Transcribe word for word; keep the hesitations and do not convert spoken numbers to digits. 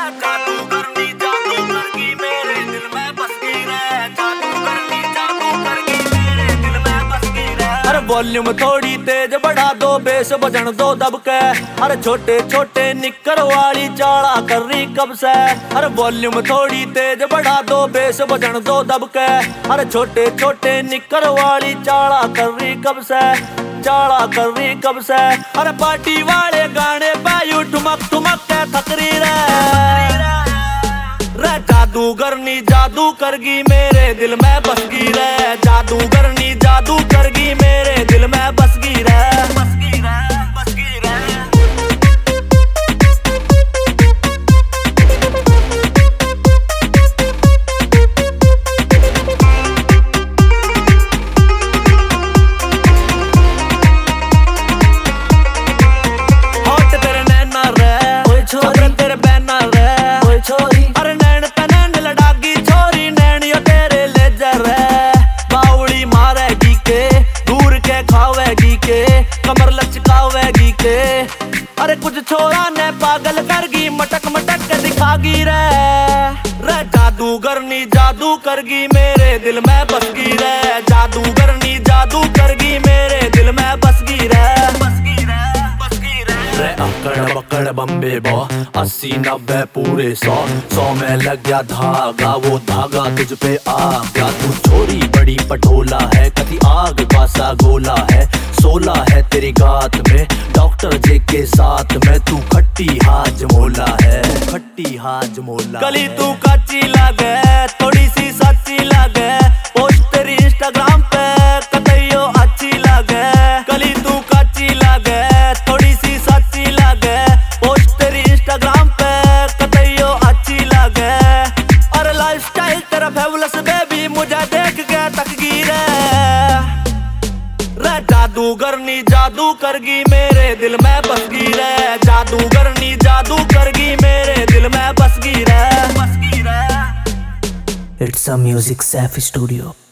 Volume थोड़ी तेज बढ़ा दो, बेस बजन दो दब के। अरे छोटे छोटे निक्कर वाली चाला कर रही कब से। अरे वॉल्यूम थोड़ी तेज बढ़ा दो, बेस बजन दो दब के। अरे छोटे छोटे निक्कर वाली चाला कर रही कब से, चाला कर रही कब से। अरे पार्टी वाले गाने पे यू ठुमक ठुमक के थकरी रे रे। जादूगरनी जादू करगी मेरे दिल में बसगी रे। जादूगरनी जादू करगी मेरे दिल में बसगी रे, बसगी रे, बसगी रे। होठ तेरे नैना रे, ओए छोरी तेरे बैना रे, ओए छोरी। अरे नैन पे नैन लड़ागी छोरी, नैन यो तेरे लेजर रे। बावड़ी मारेगी के, दूर के खावेगी के, कमर लचकावेगी के। अरे कुछ छोरा ने पागल करगी, मटक मटक के दिखागी रे रे। जादूगरनी जादू करगी मेरे दिल में बसगी रे। जादूगरनी जादू करगी मेरे दिल में बसगी रे, बसगी रे, बसगी रे। रे अकड़ बकड़ बम्बे बो, अस्सी नब्बे पूरे सौ। सौ में लग गया धागा, वो धागा तुझ पे आ गया। तू छोरी बड़ी पटोला है, कभी आग पासा गोला है। सोला है तेरी गात में, डॉक्टर जे के साथ में। तू खट्टी हाजमोला है, खट्टी हाजमोला। गली तू कच्ची लागे, थोड़ी सी सच्ची लागे। पोस्ट तेरी इंस्टाग्राम पे कतईयो अच्छी लागे। गली तू कच्ची लागे, थोड़ी सी सच्ची लागे। पोस्ट तेरी इंस्टाग्राम पे कतईयो अच्छी लागे। और लाइफस्टाइल तेरा फेबुलस बेबी, मुझे देख के तकगी रे रे। जादूगरनी जादू करगी मेरे दिल में बसगी रे। जादूगरनी जादू करगी मेरे दिल में बसगी रे, बसगी रे। It's a Music Safe Studio.